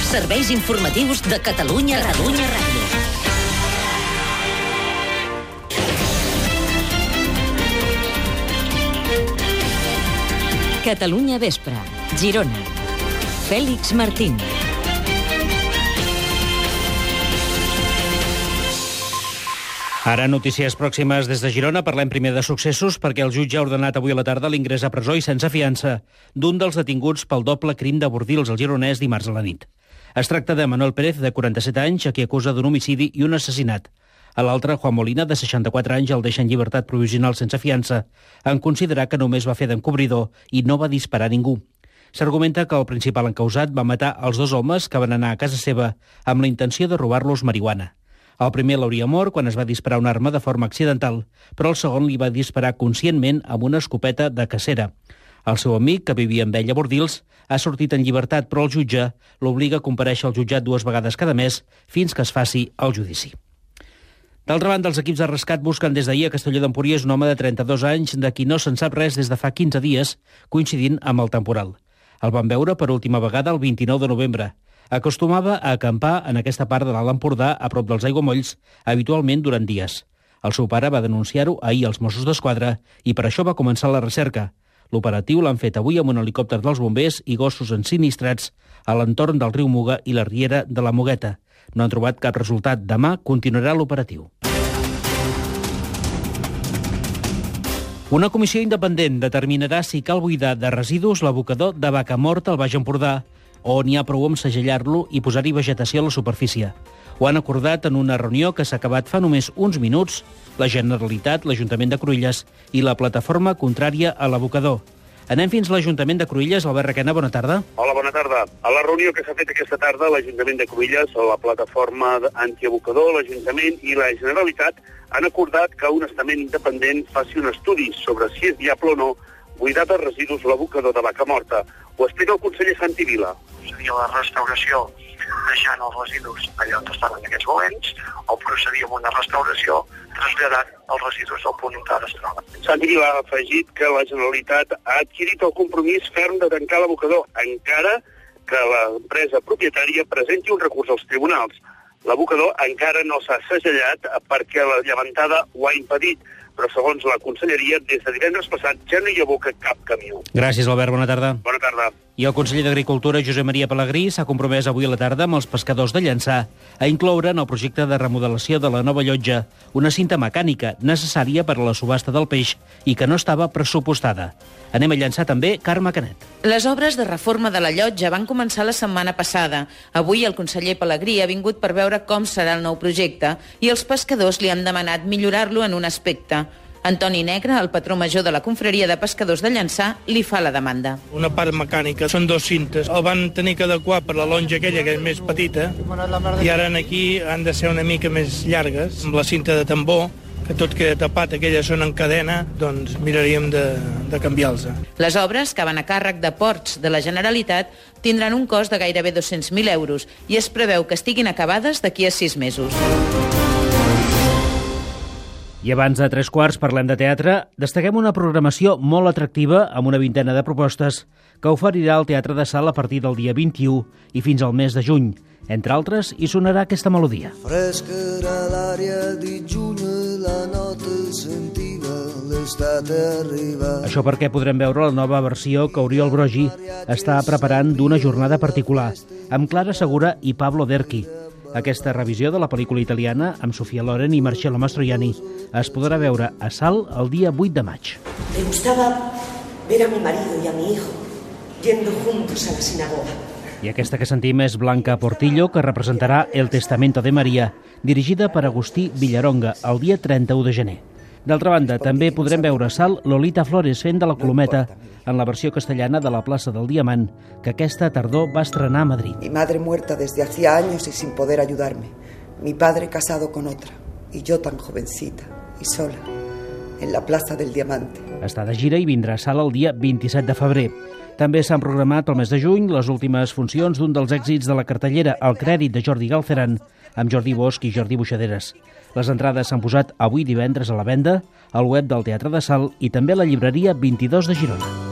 Serveis informatius de Catalunya Ràdio. Catalunya Vespre, Girona. Fèlix Martín. Ara, notícies pròximes des de Girona. Parlem primer de successos perquè el jutge ha ordenat avui a la tarda l'ingrés a presó i sense fiança d'un dels detinguts pel doble crim de Bordils al Gironès dimarts a la nit. Es tracta de Manuel Pérez, de 47 anys, a qui acusa d'un homicidi i un assassinat. A l'altre, Juan Molina, de 64 anys, el deixa en llibertat provisional sense fiança, en considerar que només va fer d'encobridor i no va disparar a ningú. S'argumenta que el principal encausat va matar els dos homes que van anar a casa seva amb la intenció de robar-los marihuana. El primer l'hauria mort quan es va disparar una arma de forma accidental, però el segon li va disparar conscientment amb una escopeta de cacera. El seu amic, que vivia amb ell a Bordils, ha sortit en llibertat, però el jutge l'obliga a comparèixer al jutjat 2 vegades cada mes fins que es faci el judici. D'altra banda, els equips de rescat busquen des d'ahir a Castelló d'Empúries un home de 32 anys de qui no se'n sap res des de fa 15 dies, coincidint amb el temporal. El van veure per última vegada el 29 de novembre. Acostumava a acampar en aquesta part de l'Alt Empordà, a prop dels aiguamolls, habitualment durant dies. El seu pare va denunciar-ho ahir als Mossos d'Esquadra i per això va començar la recerca. L'operatiu l'han fet avui amb un helicòpter dels bombers i gossos ensinistrats a l'entorn del riu Muga i la riera de la Mugueta. No han trobat cap resultat. Demà continuarà l'operatiu. Una comissió independent determinarà si cal buidar de residus l'abocador de Vacamorta al Baix Empordà o n'hi ha prou amb segellar-lo i posar-hi vegetació a la superfície. Ho han acordat en una reunió que s'ha acabat fa només uns minuts la Generalitat, l'Ajuntament de Cruïlles i la plataforma contrària a l'abocador. Anem fins a l'Ajuntament de Cruïlles. Albert Requena, bona tarda. Hola, bona tarda. A la reunió que s'ha fet aquesta tarda, l'Ajuntament de Cruïlles, la plataforma antiabocador, l'Ajuntament i la Generalitat han acordat que un estament independent faci un estudi sobre si és viable o no buidar de residus l'abocador de Vacamorta. Ho explica el conseller Santi Vila. Seria la restauració deixant els residus allà on estan en aquests moments, o procedir amb una restauració traslladant els residus del punt on ara es troben. Santi Vila ha afegit que la Generalitat ha adquirit el compromís ferm de tancar l'abocador, encara que l'empresa propietària presenti un recurs als tribunals. L'abocador encara no s'ha segellat perquè la llevantada ho ha impedit, però segons la conselleria, des de divendres passat ja no hi aboca cap camió. Gràcies, Albert. Bona tarda. Bona tarda. I el conseller d'Agricultura, Josep Maria Pelegrí, s'ha compromès avui a la tarda amb els pescadors de Llançà a incloure en el projecte de remodelació de la nova llotja una cinta mecànica necessària per a la subhasta del peix i que no estava pressupostada. Anem a Llançà també Carme Canet. Les obres de reforma de la llotja van començar la setmana passada. Avui el conseller Pelegrí ha vingut per veure com serà el nou projecte i els pescadors li han demanat millorar-lo en un aspecte. Antoni Negre, el patró major de la confraria de pescadors de Llançà, li fa la demanda. Una part mecànica, són 2 cintes. El van tenir que adequar per la lonja aquella, que és més petita, i ara aquí han de ser una mica més llargues, amb la cinta de tambor, que tot queda tapat, aquelles són en cadena, doncs miraríem de canviar-los. Les obres, que van a càrrec de Ports de la Generalitat, tindran un cost de gairebé 200.000 euros i es preveu que estiguin acabades d'aquí a 6 mesos. I abans de 3:15 parlem de teatre. Destaquem una programació molt atractiva amb una vintena de propostes que oferirà el Teatre de Sal a partir del dia 21 i fins al mes de juny. Entre altres, hi sonarà aquesta melodia. Fresca era l'àrea di juny, la nota sentiva, l'estat arriba. Això perquè podrem veure la nova versió que Oriol Brogi està preparant d'una jornada particular, amb Clara Segura i Pablo Derqui. Aquesta revisió de la pel·lícula italiana amb Sofia Loren i Marcello Mastroianni es podrà veure a Sal el dia 8 de maig. Me gustaba ver a mi marido y a mi hijo yendo juntos a la sinagoga. I aquesta que sentim és Blanca Portillo, que representarà El Testamento de Maria, dirigida per Agustí Villaronga, el dia 31 de gener. D'altra banda, també podrem veure a Sal Lolita Flores fent de la Colometa en la versió castellana de la plaça del Diamant, que aquesta tardor va estrenar a Madrid. Mi madre muerta desde hacía años y sin poder ayudarme. Mi padre casado con otra. Y yo tan jovencita y sola en la plaza del Diamante. Està de gira i vindrà a Sal el dia 27 de febrer. També s'han programat al mes de juny les últimes funcions d'un dels èxits de la cartellera, El crèdit de Jordi Galceran, amb Jordi Bosch i Jordi Buixaderes. Les entrades s'han posat avui divendres a la venda, al web del Teatre de Sal i també a la llibreria 22 de Girona.